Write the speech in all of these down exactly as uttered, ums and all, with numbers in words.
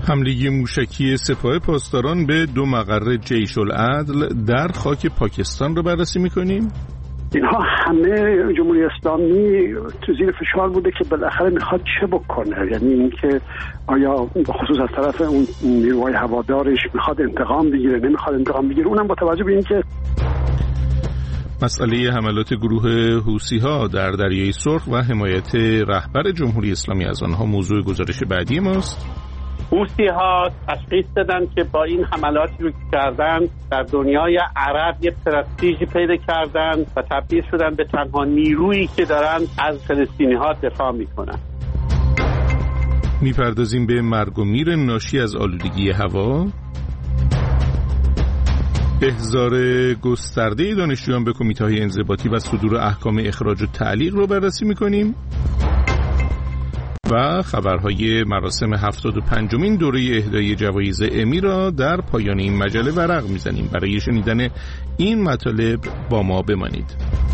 حمله موشکی سپاه پاسداران به دو مقر جیش العدل در خاک پاکستان رو بررسی می‌کنیم. اینها همه جمهوری اسلامی تو زیر فشار بوده که بالاخره میخواد چه بکنه، یعنی اینکه آیا بخصوص از طرف اون نیروهای هوادارش میخواد انتقام بگیره، نمیخواد انتقام بگیره، اونم با توجه به اینکه مسئله حملات گروه حوثی‌ها در دریای سرخ و حمایت رهبر جمهوری اسلامی از آنها موضوع گزارش بعدی ماست. حوثی‌ها تشخیص دادن که با این حملاتی رو کردن در دنیای عرب یک پرستیژی پیدا کردن و تبدیل شدن به تنها نیرویی که دارن از فلسطینی‌ها دفاع میکنن. میپردازیم به مرگ و میر ناشی از آلودگی هوا. احضار گسترده دانشجویان به کمیته‌های انضباطی و صدور احکام اخراج و تعلیق رو بررسی میکنیم و خبرهای مراسم هفتاد و پنجمین دوره اهدای جوایز امی را در پایان این مجله ورق میزنیم. برای شنیدن این مطالب با ما بمانید.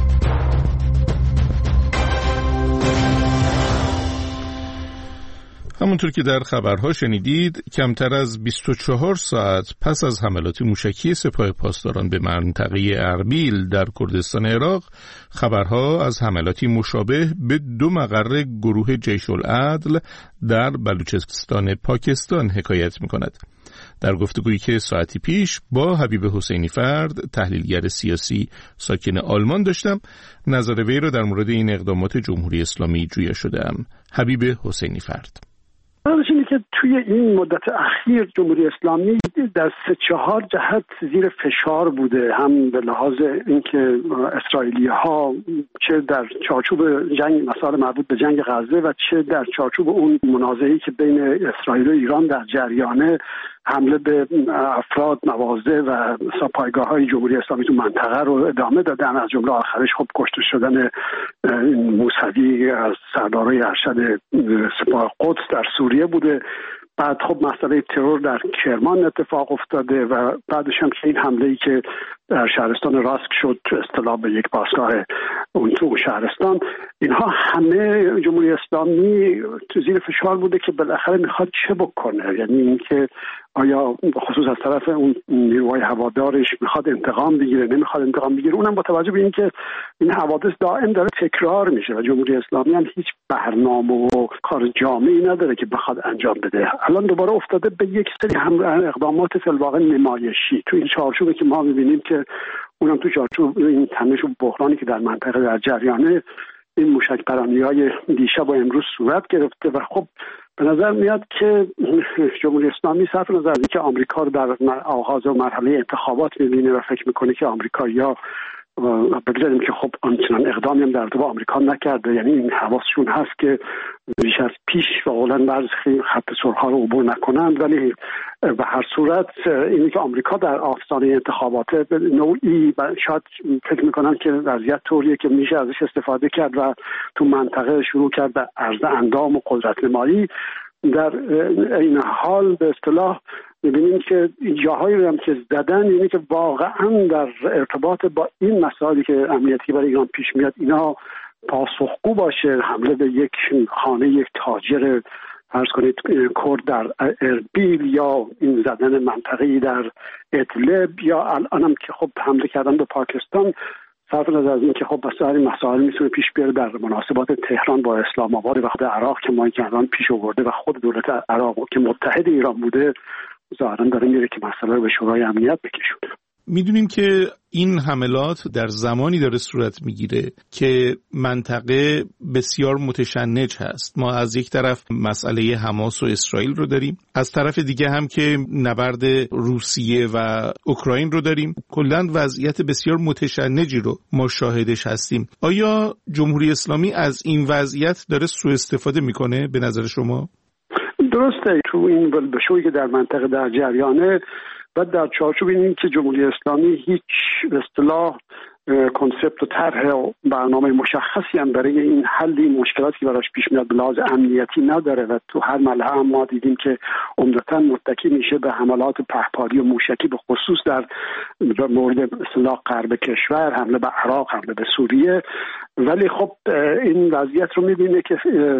همونطور که در خبرها شنیدید، کمتر از بیست و چهار ساعت پس از حملات موشکی سپاه پاسداران به منطقه اربیل در کردستان عراق، خبرها از حملاتی مشابه به دو مقر گروه جیش العدل در بلوچستان پاکستان حکایت می‌کند. در گفتگویی که ساعتی پیش با حبیب حسینی فرد، تحلیلگر سیاسی ساکن آلمان داشتم، نظر وی را در مورد این اقدامات جمهوری اسلامی جویا شدم. حبیب حسینی فرد: راستش اینه که توی این مدت اخیر جمهوری اسلامی در سه چهار جهت زیر فشار بوده، هم به لحاظ اینکه اسرائیلی ها چه در چارچوب جنگ مسائل مربوط به جنگ غزه و چه در چارچوب اون منازعه‌ای که بین اسرائیل و ایران در جریانه، حمله به افراد، مواضع و پایگاه‌های جمهوری اسلامی تو منطقه رو ادامه دادن. از جمله آخرش خب کشته شدن موسوی از سردارای ارشد سپاه قدس در سوریه بوده. بعد خب مسئله ترور در کرمان اتفاق افتاده و بعدش هم این حمله‌ای که در شهرستان راسک شد تو اصطلاح به یک باشگاه اون تو شهرستان، اینها همه جمهوری اسلامی تو زیر فشار بوده که بالاخره میخواد چه بکنه، یعنی اینکه آیا بخصوص از طرف اون نیروهای هوادارش میخواد انتقام بگیره، نمیخواد انتقام بگیره، اونم با توجه به اینکه این حوادث دائم داره تکرار میشه و جمهوری اسلامی هم هیچ برنامه و کار جامعی نداره که بخواد انجام بده. الان دوباره افتاده به یک سری هم اقدامات فی الواقع نمایشی تو این چارچوبی که ما میبینیم که اونم تو چارچوب این تنش و بحرانی که در منطقه در جریانه، این موشک پرانی‌های دیشب و امروز صورت گرفته و خب به نظر میاد که جمهوری اسلامی صرف نظر از اینکه آمریکا رو در آغاز و مرحله انتخابات می‌بینه و فکر می‌کنه که آمریکایی‌ها بگذاریم که خب آنچنان اقدامی هم در دو آمریکا نکرده، یعنی این حواسشون هست که بیش از پیش و اولن بعض خط سرخ‌ها رو عبور نکنند، ولی به هر صورت اینی که آمریکا در آستانه انتخابات به نوعی شاید فکر میکنن که وضعیت طوریه که میشه ازش استفاده کرد و تو منطقه شروع کرد به عرض اندام و قدرت نمایی. در این حال به اصطلاح می‌بینیم که جاهایی رو هم که زدن، یعنی که واقعا در ارتباط با این مسائلی که امنیتی برای ایران پیش میاد اینا پاسخگو باشه. حمله به یک خانه یک تاجر فرض کنید کرد در اربیل، یا این زدن منطقه‌ای در ادلب، یا الانم که خب حمله کردن به پاکستان، صرف نظر از این که خب مسائل مسائل میتونه پیش بیاره در مناسبات تهران با اسلام آباد و خود عراق که ما کردن پیش آورده و خود دولت عراق که متحد ایران بوده ظاهرا داره میره که مسئله رو به شورای امنیت بکشونه. میدونیم که این حملات در زمانی داره صورت میگیره که منطقه بسیار متشنج هست. ما از یک طرف مسئله حماس و اسرائیل رو داریم، از طرف دیگه هم که نبرد روسیه و اوکراین رو داریم. کلاً وضعیت بسیار متشنجی رو ما شاهدش هستیم. آیا جمهوری اسلامی از این وضعیت داره سوء استفاده میکنه به نظر شما؟ درسته، تو این بلبشویی که در منطقه در جریانه و در چارچوب این که جمهوری اسلامی هیچ اصطلاح کنسپت و طرح و برنامه مشخصی هم برای این حل این مشکلاتی که براش پیش میاد به لحاظ امنیتی نداره و تو هر ملحه هم ما دیدیم که عمدتاً متکی میشه به حملات پهپادی و موشکی، به خصوص در مورد اصطلاح غرب کشور، حمله به عراق، حمله به سوریه. ولی خب این وضعیت رو میبینه که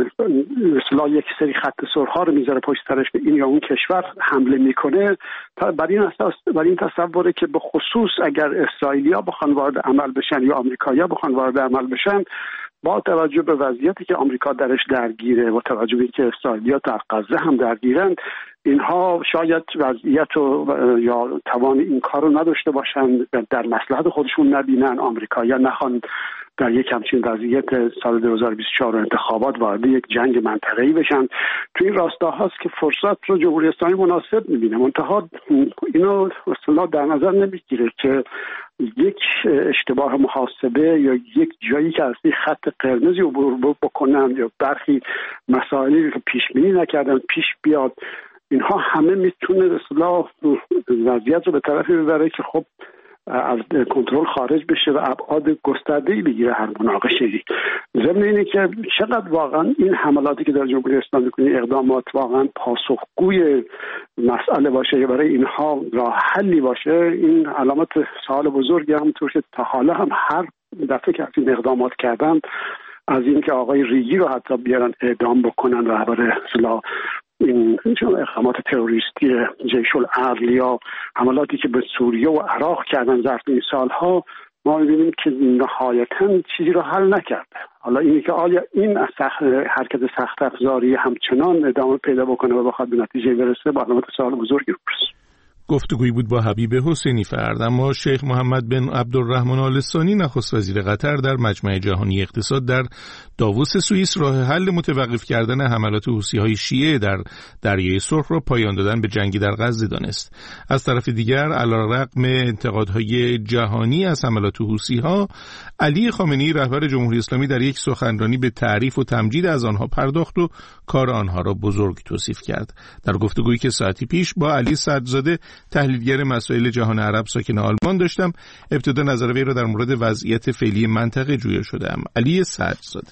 مثلا یک سری خط سرها رو میذاره پشت سرش به این یا اون کشور حمله میکنه. بر این اساس بر این تصوره که به خصوص اگر اسرائیلیا بخوان وارد عمل بشن یا آمریکایی‌ها بخوان وارد عمل بشن، با توجه به وضعیتی که آمریکا درش درگیره و توجه به اینکه اسرائیلیا در غزه هم درگیرن، اینها شاید وضعیت و یا توان این کار رو نداشته باشن، در مصلحت خودشون نبینن، آمریکایی‌ها نخوان در یک همچین وضعیت سال دو هزار و بیست و چهار انتخابات وارد یک جنگ منطقه‌ای بشن. تو این راستا هست که فرصت رو جمهوری اسلامی مناسب می‌بینه. منتها اینو اصلا در نظر نمیگیره که یک اشتباه محاسبه یا یک جایی که از این خط قرمزی عبور بکنن یا برخی مسائلی که پیش بینی نکردن پیش بیاد، اینها همه میتونه اصلا وضعیت رو به طرفی ببره که خب از کنترل خارج بشه و ابعاد گسترده‌ای بگیره هر مناقشه‌ای. ضمن اینه که چقدر واقعا این حملاتی که در جمهوری اسلامی می‌کنه اقدامات واقعا پاسخگوی مسئله باشه یا برای اینها راه حلی باشه، این علامت سوال بزرگی همونطور که تا حالا هم هر دفعه که این اقدامات کردن، از این که آقای ریگی رو حتی بیارن اعدام بکنن رهبر اصلاح این اقدامات تروریستی جیش العدل یا حملاتی که به سوریه و عراق کردن ظرف این سالها، ما می‌بینیم که نهایتاً چیزی رو حل نکرده. حالا اینی که آیا این سخت حرکت سخت افزاری همچنان ادامه پیدا بکنه و بخواد به نتیجه برسه، با علامت سوال بزرگی روست. گفتگویی بود با حبیب حسینی فرد. اما شیخ محمد بن عبدالرحمن آل ثانی نخست وزیر قطر در مجمع جهانی اقتصاد در داووس سوئیس راه حل متوقف کردن حملات حوثی‌های شیعه در دریای سرخ را پایان دادن به جنگ در غزه دانست. از طرف دیگر علیرغم انتقادهای جهانی از حملات حوثی‌ها، علی خامنه‌ای رهبر جمهوری اسلامی در یک سخنرانی به تعریف و تمجید از آنها پرداخت و کار آنها را بزرگ توصیف کرد. در گفتگویی که ساعتی پیش با علی صدرزاده تحلیلگر مسائل جهان عرب ساکن آلمان داشتم، ابتدا نظر وی را در مورد وضعیت فعلی منطقه جویا شدم. علی صدرزاده: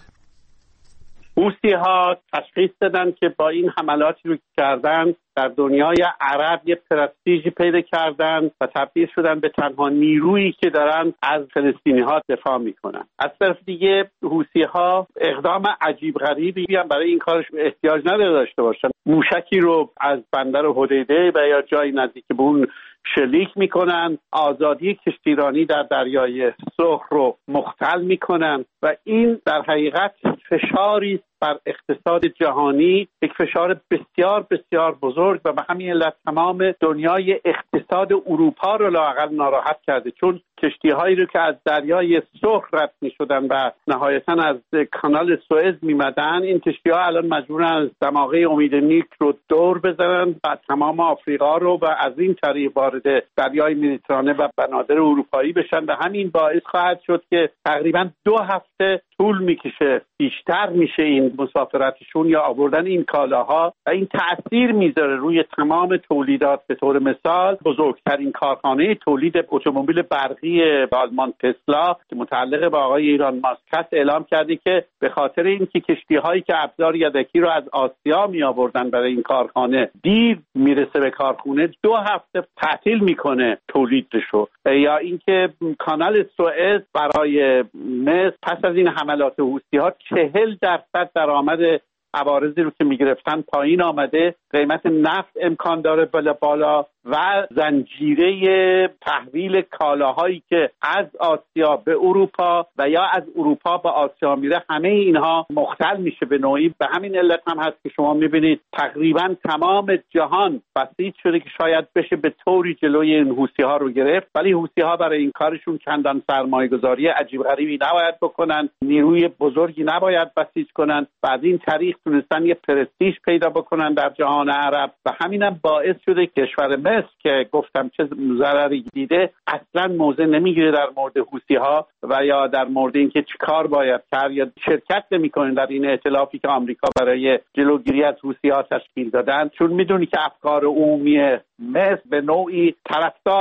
حوثی‌ها تشخیص دادن که با این حملاتی رو کردن در دنیای عرب یک پرستیژی پیدا کردن و تبدیل شدن به تنها نیرویی که دارن از فلسطینی‌ها دفاع میکنن. از طرف دیگه حوثی‌ها اقدام عجیب غریبی هم برای این کارش احتیاج نداره داشته باشن. موشکی رو از بندر حدیده و یا جای نزدیک به اون شلیک میکنن، آزادی کشتیرانی در دریای سرخ رو مختل میکنن و این در حقیقت فشاری بر اقتصاد جهانی، یک فشار بسیار بسیار بزرگ و به همین علت تمام دنیای اقتصاد اروپا رو لااقل ناراحت کرده، چون کشتی‌هایی رو که از دریای سرخ رد می‌شدن و نهایتاً از کانال سوئز می‌مدن، این کشتی‌ها الان مجبورن از دماغه امید نیک رو دور بزنن و تمام آفریقا رو و از این طریق وارد دریای مدیترانه و بنادر اروپایی بشن و همین باعث خواهد شد که تقریباً دو هفته طول می‌کشه، بیشتر میشه این مسافرتشون یا آوردن این کالاها و این تأثیر میذاره روی تمام تولیدات. به طور مثال بزرگترین کارخانه تولید اتومبیل برقی آلمان تسلا که متعلق به آقای ایران ماسک اعلام کرده که به خاطر اینکه کشتی‌هایی که ابزار یدکی رو از آسیا می آوردن برای این کارخانه دیر میرسه به کارخونه، دو هفته تعطیل میکنه تولیدشو. یا اینکه کانال سوئز برای مصر پس از این حملات حوثی‌ها چهل درصد درآمد عوارضی رو که میگرفتن پایین آمده، قیمت نفت امکان داره بالا بالا و زنجیره تحویل کالاهایی که از آسیا به اروپا و یا از اروپا به آسیا میره، همه اینها مختل میشه به نوعی. به همین علت هم هست که شما میبینید تقریبا تمام جهان بسیج شده که شاید بشه به طوری جلوی این حوثی‌ها رو گرفت، ولی حوثی‌ها برای این کارشون چندان سرمایه‌گذاری عجیب غریبی نباید بکنن، نیروی بزرگی نباید بسیج کنن و از این طریق تونستن یه پرستیژ پیدا بکنن در جهان عرب و همینم باعث شده کشور مصر که گفتم چه ضرری دیده اصلا موضع نمیگیره در مورد حوثی‌ها و یا در مورد اینکه چه کار باید کرد یا شرکت نمی‌کنه در این ائتلافی که آمریکا برای جلوگیری از حوثی‌ها تشکیل دادن، چون میدونی که افکار عمومی مصر به نوعی طرفدار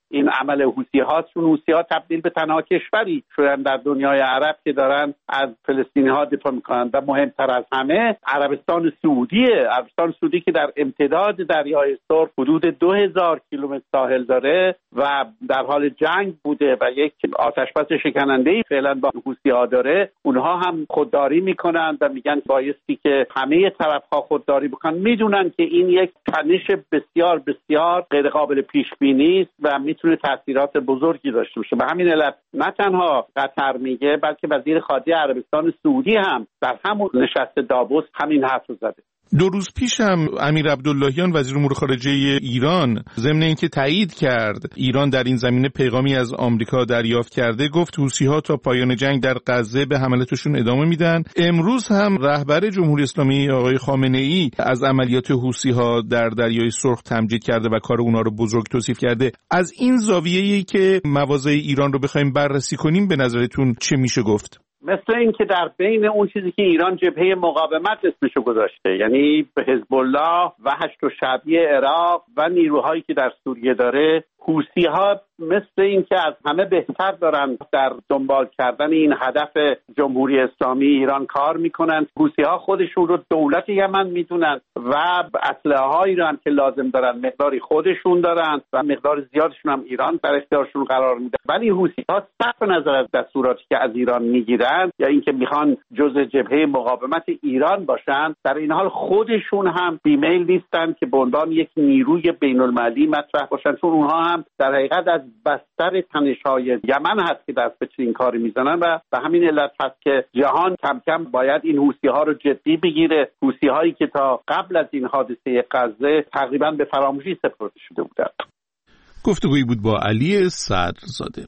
این عمل حوثی ها، چون حوثی ها تبدیل به تنها کشوری شدن در دنیای عرب که دارن از فلسطینی ها دفاع میکنن و مهمتر از همه عربستان سعودیه. عربستان سعودی که در امتداد دریای سرخ حدود دو هزار کیلومتر ساحل داره و در حال جنگ بوده و یک آتشبس شکننده‌ای فعلا با حوثی ها داره، اونها هم خودداری میکنن و میگن بایستی که همه طرف‌ها خودداری بکنن. میدونن که این یک تنش بسیار بسیار غیر قابل پیش بینی است و میتونه تاثیرات بزرگی داشته باشه. به همین علت نه تنها قطر میگه بلکه وزیر خارجه عربستان سعودی هم در همون نشست داووس همین حرف رو زده. دو روز پیش هم امیر عبداللهیان وزیر امور خارجه ایران ضمن اینکه تایید کرد ایران در این زمینه پیغامی از آمریکا دریافت کرده، گفت حوثی‌ها تا پایان جنگ در غزه به حملاتشون ادامه میدن. امروز هم رهبر جمهوری اسلامی آقای خامنه‌ای از عملیات حوثی‌ها در دریای سرخ تمجید کرده و کار اونا رو بزرگ توصیف کرده. از این زاویه‌ای که مواضع ایران رو بخوایم بررسی کنیم به نظرتون چه میشه گفت؟ مثل این که در بین اون چیزی که ایران جبهه مقاومت اسمشو گذاشته، یعنی به حزب الله و هشت و شعبی عراق و نیروهایی که در سوریه داره، حوثی‌ها مثل این که از همه بهتر دارن در دنبال کردن این هدف جمهوری اسلامی ایران کار میکنن. حوثی‌ها خودشون رو دولت یمن میدونن و اسلحه‌هایی رو هم که لازم دارن مقداری خودشون دارن و مقدار زیادشون هم ایران در اختیارشون قرار میده. ولی حوثی‌ها صرف نظر از دستوراتی که از ایران میگیرن یا اینکه میخوان جزء جبهه مقاومت ایران باشن، در این حال خودشون هم بیمیل نیستن که به عنوان یک نیروی بین‌المللی مطرح باشن، چون اونها هم در حقیقت از بستر تنش‌های یمن هست که دست به چنین کاری میزنن و به همین علت هست که جهان کم کم باید این حوثی‌ها رو جدی بگیره. حوثی‌هایی که تا قبل از این حادثه غزه تقریباً به فراموشی سپرده شده بودند. گفتگویی بود با علی صدرزاده.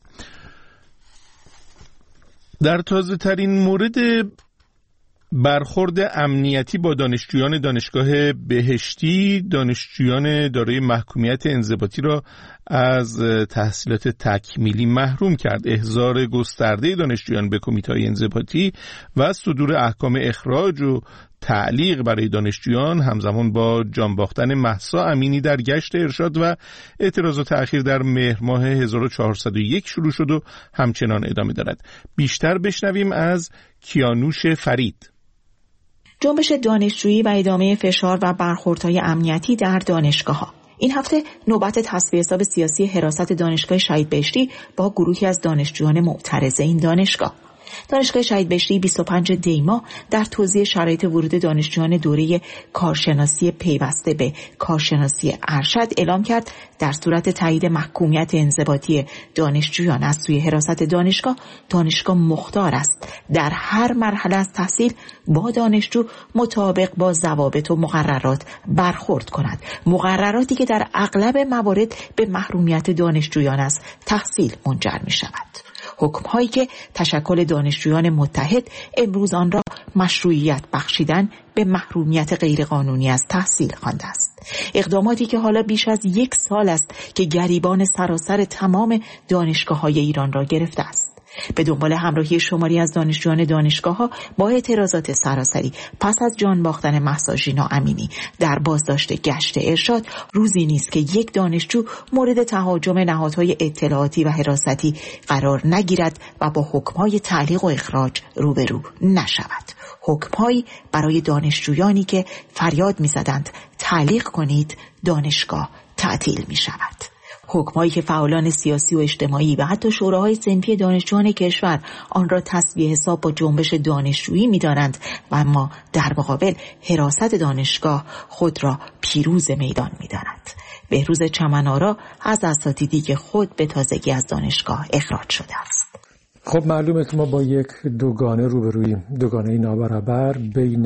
در تازه ترین مورد برخورد امنیتی با دانشجویان دانشگاه بهشتی، دانشجویان دارای محکومیت انضباطی را از تحصیلات تکمیلی محروم کرد. احضار گسترده دانشجویان به کمیته‌های انضباطی و صدور احکام اخراج و تعلیق برای دانشجویان همزمان با جان باختن مهسا امینی در گشت ارشاد و اعتراضات اخیر در مهر ماه هزار و چهارصد و یک شروع شد و همچنان ادامه دارد. بیشتر بشنویم از کیانوش فرید. جنبش دانشجویی و ادامه فشار و برخوردهای امنیتی در دانشگاه‌ها. این هفته نوبت تصفیه حساب سیاسی حراست دانشگاه شهید بهشتی با گروهی از دانشجویان معترض این دانشگاه. دانشگاه شهید بهشتی بیست و پنج دی ماه در توضیح شرایط ورود دانشجویان دوره کارشناسی پیوسته به کارشناسی ارشد اعلام کرد در صورت تایید محکومیت انضباطی دانشجویان از سوی حراست دانشگاه، دانشگاه مختار است در هر مرحله از تحصیل با دانشجو مطابق با ضوابط و مقررات برخورد کند. مقرراتی که در اغلب موارد به محرومیت دانشجویان از تحصیل منجر می شود. حکم‌هایی که تشکل دانشجویان متحد امروز آن را مشروعیت بخشیدن به محرومیت غیرقانونی از تحصیل خوانده است. اقداماتی که حالا بیش از یک سال است که گریبان سراسر تمام دانشگاه‌های ایران را گرفته است. به دنبال همراهی شماری از دانشجویان دانشگاه‌ها با اعتراضات سراسری پس از جان باختن مهسا ژینا امینی در بازداشت گشت ارشاد، روزی نیست که یک دانشجو مورد تهاجم نهادهای اطلاعاتی و حراستی قرار نگیرد و با حکم‌های تعلیق و اخراج روبرو نشود. حکم‌هایی برای دانشجویانی که فریاد می‌زدند تعلیق کنید دانشگاه تعطیل می‌شود. حکم‌هایی که فعالان سیاسی و اجتماعی و حتی شوراهای صنفی دانشجویان کشور آن را تسویه حساب با جنبش دانشجویی می‌دانند و اما در مقابل حراست دانشگاه خود را پیروز میدان می‌داند. بهروز چمن‌آرا از اساتیدی که خود به تازگی از دانشگاه اخراج شده است. خب معلومه که ما با یک دوگانه روبرویم، دوگانه نابرابر بین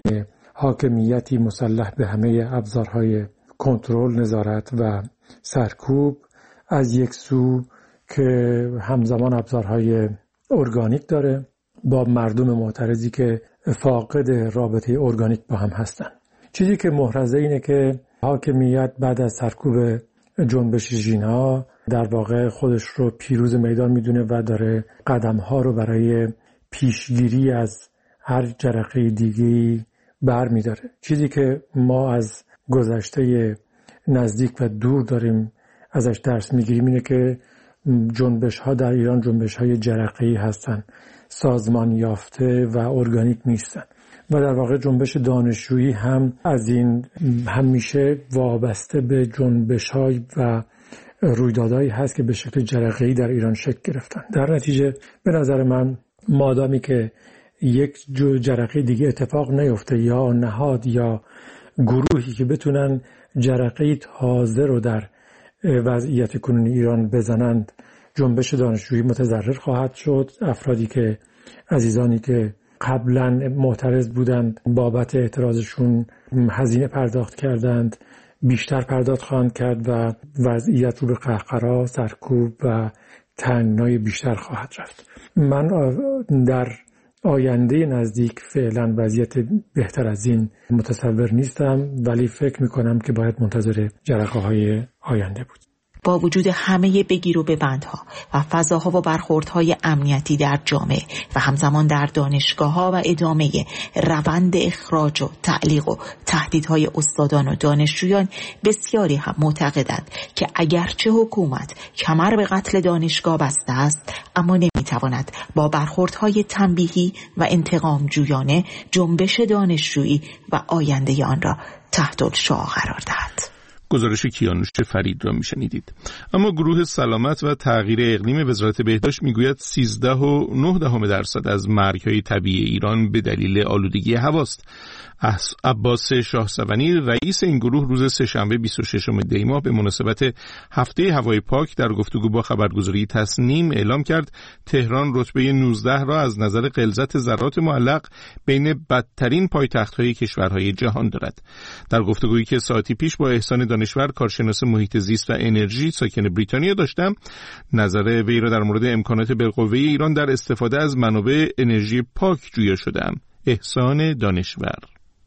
حاکمیتی مسلح به همه ابزارهای کنترل، نظارت و سرکوب از یک سو که همزمان ابزارهای ارگانیک داره با مردم معترضی که فاقد رابطه ارگانیک با هم هستن. چیزی که محرزه اینه که حاکمیت بعد از سرکوب جنبش ژینا در واقع خودش رو پیروز میدان میدونه و داره قدم‌ها رو برای پیشگیری از هر جرقه دیگه‌ای برمی‌داره. چیزی که ما از گذشته نزدیک و دور داریم ازش درس میگیریم اینه که جنبش ها در ایران جنبش های جرقه‌ای هستند، سازمان یافته و ارگانیک نیستن و در واقع جنبش دانشجویی هم از این همیشه وابسته به جنبش های و رویدادهایی هست که به شکل جرقه‌ای در ایران شکل گرفتن. در نتیجه به نظر من مادامی که یک جرقه دیگه اتفاق نیفته یا نهاد یا گروهی که بتونن جرقه تازه رو در وضعیت کنونی ایران بزنند، جنبش دانشجویی متضرر خواهد شد. افرادی که عزیزانی که قبلا معترض بودند بابت اعتراضشون هزینه پرداخت کردند، بیشتر پرداخت خواهند کرد و وضعیت رو به قهقرا، سرکوب و تنگنای بیشتر خواهد رفت. من در آینده نزدیک فعلا وضعیت بهتر از این متصور نیستم، ولی فکر میکنم که باید منتظر جرقه‌های آینده بود. با وجود همه بگیر و ببندها و فضاها و برخوردهای امنیتی در جامعه و همزمان در دانشگاه‌ها و ادامه روند اخراج و تعلیق و تهدیدهای استادان و دانشجویان، بسیاری هم معتقدند که اگرچه حکومت کمر به قتل دانشگاه بسته است، اما نمیتواند با برخوردهای تنبیهی و انتقام جویانه جنبش دانشجویی و آینده آن را تحت الشعاع قرار دهد. گزارش کیانوش فرید را میشنیدید. اما گروه سلامت و تغییر اقلیم وزارت بهداشت میگوید سیزده و نه دهم درصد از مرگ‌های طبیعی ایران به دلیل آلودگی هواست. عباس شاهسوانی رئیس این گروه روز سه‌شنبه بیست و ششم دی ماه به مناسبت هفته هوای پاک در گفتگو با خبرگزاری تصنیم اعلام کرد تهران رتبه نوزده را از نظر غلظت ذرات معلق بین بدترین پایتخت‌های کشورهای جهان دارد. در گفتگویی که ساعتی پیش با احسان دانشور کارشناس محیط زیست و انرژی ساکن بریتانیا داشتم، نظر وی را در مورد امکانات بالقوه ایران در استفاده از منابع انرژی پاک جویا شدم. احسان دانشور: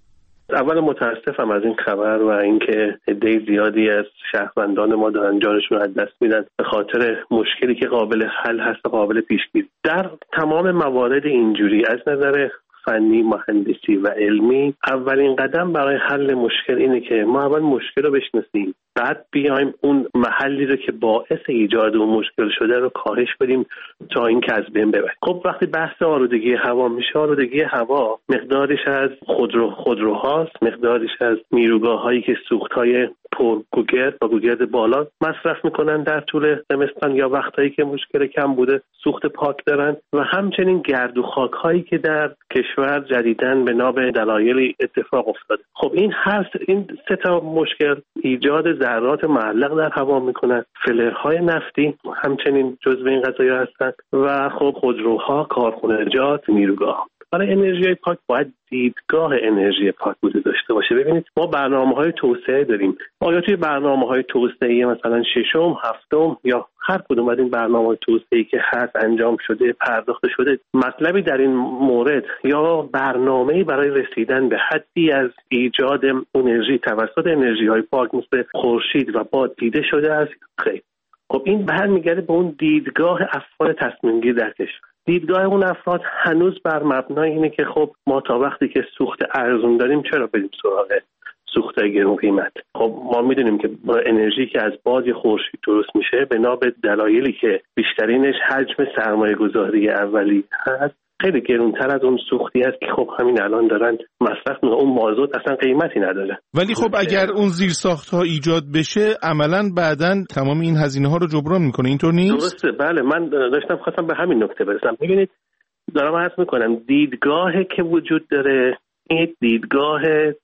اول متاسفم از این خبر و اینکه عده زیادی از شهروندان ما دارن جانشون رو از دست میدن به خاطر مشکلی که قابل حل هست و قابل پیشگیری. در تمام موارد اینجوری از نظر فنی، مهندسی و علمی اولین قدم برای حل مشکل اینه که ما اول مشکل رو بشناسیم، بعد بیایم اون محلی رو که باعث ایجاد اون مشکل شده رو کاهش بدیم تا اینکه از بین ببریم. خب وقتی بحث آلودگی هوا میشه، آلودگی هوا مقدارش از خودرو خودروهاست، مقدارش از نیروگاه‌هایی که سوخت‌های پر گوگرد و گوگرد بالا مصرف میکنن در طول زمستان یا وقتایی که مشکل کم بوده سوخت پاک دارن، و همچنین گرد و خاک‌هایی که در کشور جدیداً به ناب دلایلی اتفاق افتاده. خب این هست، این سه تا مشکل ایجاد ذرات معلق در هوا میکنن. فلرهای نفتی همچنین جزو این قضایا هستن و خب خودروها، کارخانجات، نیروگاه. برای انرژی پاک باید دیدگاه انرژی پاک وجود داشته باشه. ببینید ما برنامه‌های توسعه داریم. آیا توی برنامه‌های توسعه مثلا ششم، هفتم یا هر کدوم از این برنامه‌های توسعه‌ای که هست انجام شده، پرداخت شده، مطلبی در این مورد یا برنامه‌ای برای رسیدن به حدی از ایجاد انرژی توسط انرژی‌های پاک مثل خورشید و باد دیده شده است؟ خیر. خب این برمیگرده به اون دیدگاه افعال تصمیم‌گیر در کشور. دیدگاه اون افراد هنوز بر مبنای اینه که خب ما تا وقتی که سوخت ارزون داریم چرا بریم سراغ سوخت گرون قیمت؟ خب ما میدونیم که با انرژی که از باد خورشید درست میشه بنا به دلایلی که بیشترینش حجم سرمایه گذاری اولی هست خیلی گرونتر از اون سوختی است که خب همین الان دارن مصرف میکنن. اون مازوت اصلا قیمتی نداره. ولی خب اگر اون زیرساخت ها ایجاد بشه عملاً بعداً تمام این هزینه ها رو جبران میکنه، اینطور نیست؟ درسته، بله. من داشتم خواستم به همین نکته برسم. ببینید دارم عرض میکنم دیدگاهی که وجود داره این دیدگاه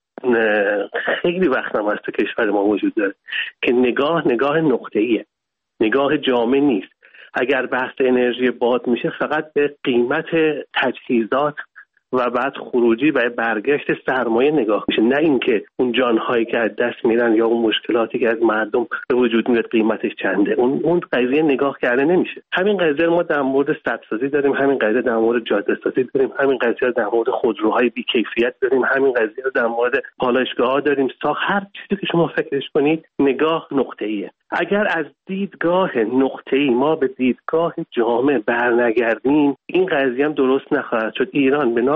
خیلی وقت هم هست تو کشور ما وجود داره که نگاه نگاه نقطه‌ایه، نگاه جامع نیست. اگر بحث انرژی باد میشه فقط به قیمت تجهیزات و بعد خروجی و برگشت سرمایه نگاه میشه، نه اینکه اون جانهایی که از دست میرن یا اون مشکلاتی که از مردم به وجود میاد قیمتش چنده. اون اون قضیه نگاه کرده نمیشه. همین قضیه ما در مورد سدسازی داریم، همین قضیه در مورد جاده سازی داریم، همین قضیه در مورد خودروهای بی‌کیفیت داریم، همین قضیه در مورد پالایشگاه‌ها داریم. ساخت هر چیزی که شما فکرش کنید نگاه نقطه‌ایه. اگر از دیدگاه نقطه‌ای ما به دیدگاه جامع برنگردیم این قضیه هم درست نخواهد شد. ایران بنا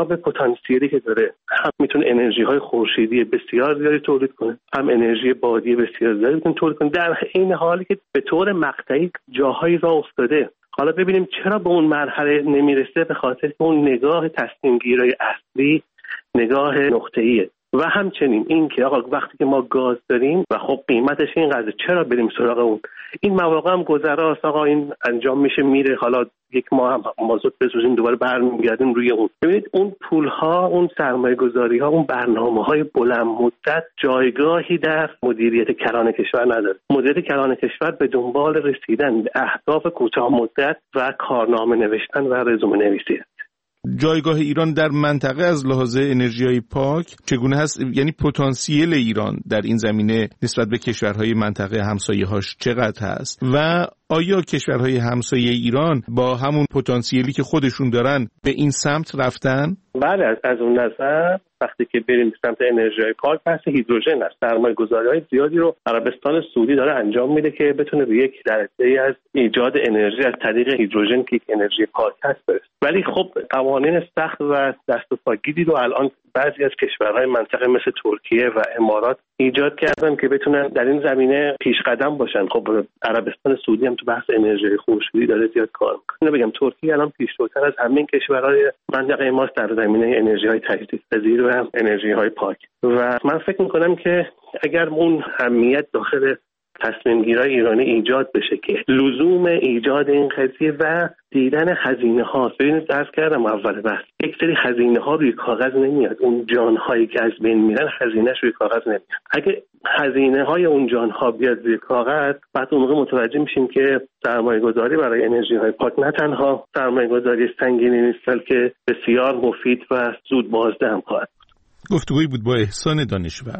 حساب پتانسیلی که داره هم میتونه انرژی های خورشیدی بسیار زیادی تولید کنه، هم انرژی بادی بسیار زیادی میتونه تولید کنه، در این حالی که به طور مقطعی جاهایی راه افتاده. حالا ببینیم چرا به اون مرحله نمیرسه. به خاطر که اون نگاه تصمیم گیری اصلی نگاه نقطه‌ایه و همچنین این که آقا وقتی که ما گاز داریم و خب قیمتش اینقدر، چرا بریم سراغ اون؟ این مواقع هم گذراست، آقا این انجام میشه میره، حالا یک ماه هم مازوت بسوزیم دوباره برمیگردیم روی اون. ببینید اون پول‌ها، اون سرمایه‌گذاری‌ها، اون برنامه‌های بلند مدت جایگاهی در مدیریت کلان کشور نداره. مدیریت کلان کشور به دنبال رسیدن به اهداف کوتاه مدت و کارنامه نوشتن و رزومه نویسی. جایگاه ایران در منطقه از لحاظ انرژی‌های پاک چگونه هست؟ یعنی پتانسیل ایران در این زمینه نسبت به کشورهای منطقه همسایه‌هاش چقدر هست و آیا کشورهای همسایه ایران با همون پتانسیلی که خودشون دارن به این سمت رفتن؟ بله، از, از اون نظر وقتی که بریم به سمت انرژی‌های پاک بحث هیدروژن است. سرمایه‌گذاری‌های زیادی رو عربستان سعودی داره انجام میده که بتونه به یک درجه از ایجاد انرژی از طریق هیدروژن که یک انرژی پاک هست برسه. ولی خب قوانین سخت و دست و پاگیری رو الان بعضی از کشورهای منطقه مثل ترکیه و امارات ایجاد کردن که بتونن در این زمینه پیش قدم باشن. خب عربستان سعودی هم تو بحث انرژی خورشیدی داره زیاد کار میکنه. بگم ترکیه الان پیشروتر از همه کشورهای منطقه ماست در زمینه انرژی‌های تجدیدپذیر و انرژی‌های پاک و من فکر میکنم که اگر اون اهمیت داخل تصمیم گیرای ایرانی ایجاد بشه که لزوم ایجاد این قضیه و دیدن هزینه ها. ببینید عرض کردم اول بحث یک سری هزینه ها روی کاغذ نمیاد، اون جان هایی که از بین میرن هزینهش روی کاغذ نمیاد. اگه هزینه های اون جان ها بیاد روی کاغذ بعد اون موقع متوجه میشیم که سرمایه گذاری برای انرژی های پاک نه تنها سرمایه گذاری سنگینی نیست بلکه بسیار مفید و زود بازده هم خواهد. گفتگویی بود با احسان دانشور.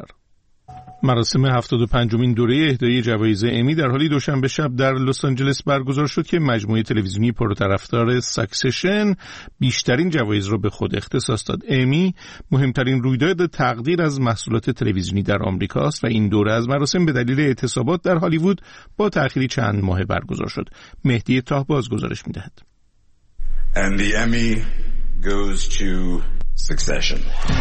مراسم هفتاد و پنجمین دوره اهدای جوایز امی در حالی دوشنبه شب در لس آنجلس برگزار شد که مجموعه تلویزیونی پرطرفدار ساکسشن بیشترین جوایز را به خود اختصاص داد. امی مهمترین رویداد تقدیر از محصولات تلویزیونی در آمریکا است و این دوره از مراسم به دلیل اعتصابات در هالیوود با تأخیری چند ماه برگزار شد. مهدی طاهباز گزارش می‌دهد. And the Emmy goes to Succession.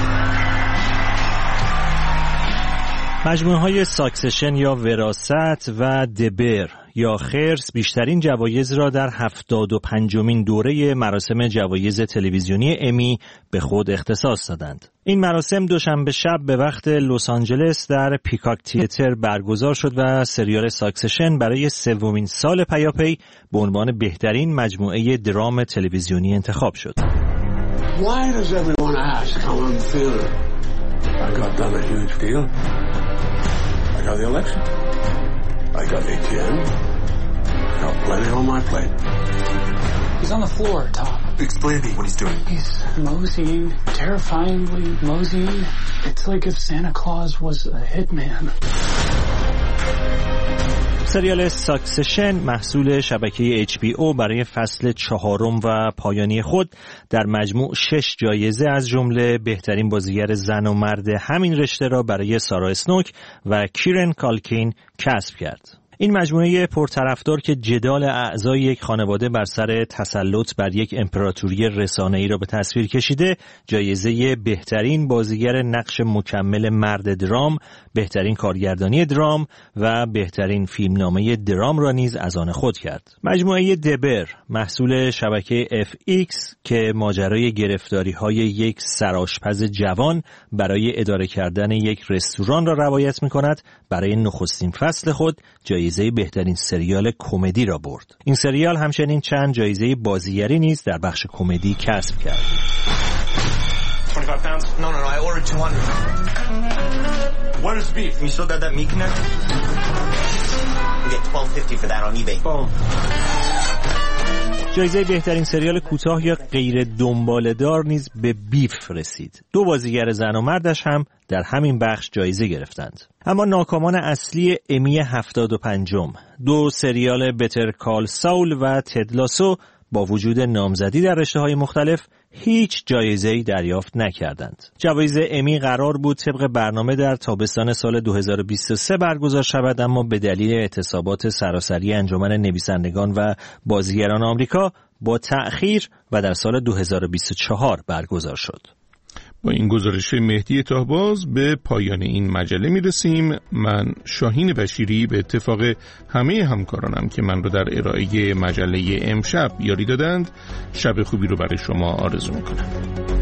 مجموعه های ساکسشن یا وراثت و دبر یا خرس بیشترین جوایز را در هفتاد و پنجمین دوره مراسم جوایز تلویزیونی امی به خود اختصاص دادند. این مراسم دوشنبه شب به وقت لس آنجلس در پیکاک تیاتر برگزار شد و سریال ساکسشن برای سومین سال پیاپی به عنوان بهترین مجموعه درام تلویزیونی انتخاب شد. Why does everyone ask how I'm feeling? I got done a huge deal. I got the election. I got A T M. I got plenty on my plate. He's on the floor, Tom. Explain to me what he's doing. He's moseying, terrifyingly moseying. It's like if Santa Claus was a hitman. سریال ساکسشن محصول شبکه اچ بی او برای فصل چهارم و پایانی خود در مجموع شش جایزه از جمله بهترین بازیگر زن و مرد همین رشته را برای سارا اسنوک و کیرن کالکین کسب کرد. این مجموعه پرطرفدار که جدال اعضای یک خانواده بر سر تسلط بر یک امپراتوری رسانه‌ای را به تصویر کشیده، جایزه بهترین بازیگر نقش مکمل مرد درام، بهترین کارگردانی درام و بهترین فیلمنامه درام را نیز از آن خود کرد. مجموعه دبر محصول شبکه اف ایکس که ماجرای گرفتاری‌های یک سرآشپز جوان برای اداره کردن یک رستوران را روایت می‌کند، برای نخستین فصل خود جایزه بهترین سریال کمدی را برد. این سریال همچنین چند جایزه بازیگری نیز در بخش کمدی کسب کرد. twenty-five pounds? No, no, no, I ordered two hundred. Where's beef? You still got that meat connect? You get twelve fifty for that on eBay. Boom. جایزه بهترین سریال کوتاه یا غیر دنباله‌دار نیز به بیف رسید. دو بازیگر زن و مردش هم در همین بخش جایزه گرفتند. اما ناکامان اصلی امی هفتاد و پنجم، دو سریال بتر کال ساول و تد لاسو با وجود نامزدی در رشته‌های مختلف هیچ جایزه‌ای دریافت نکردند. جوایز امی قرار بود طبق برنامه در تابستان سال دو هزار و بیست و سه برگزار شود، اما به دلیل اعتصابات سراسری انجمن نویسندگان و بازیگران آمریکا با تأخیر و در سال دو هزار و بیست و چهار برگزار شد. با این گزارش مهدی تاهباز به پایان این مجله میرسیم. من شاهین بشیری به اتفاق همه همکارانم که من رو در ارائه مجله امشب یاری دادند، شب خوبی رو برای شما آرزو میکنم.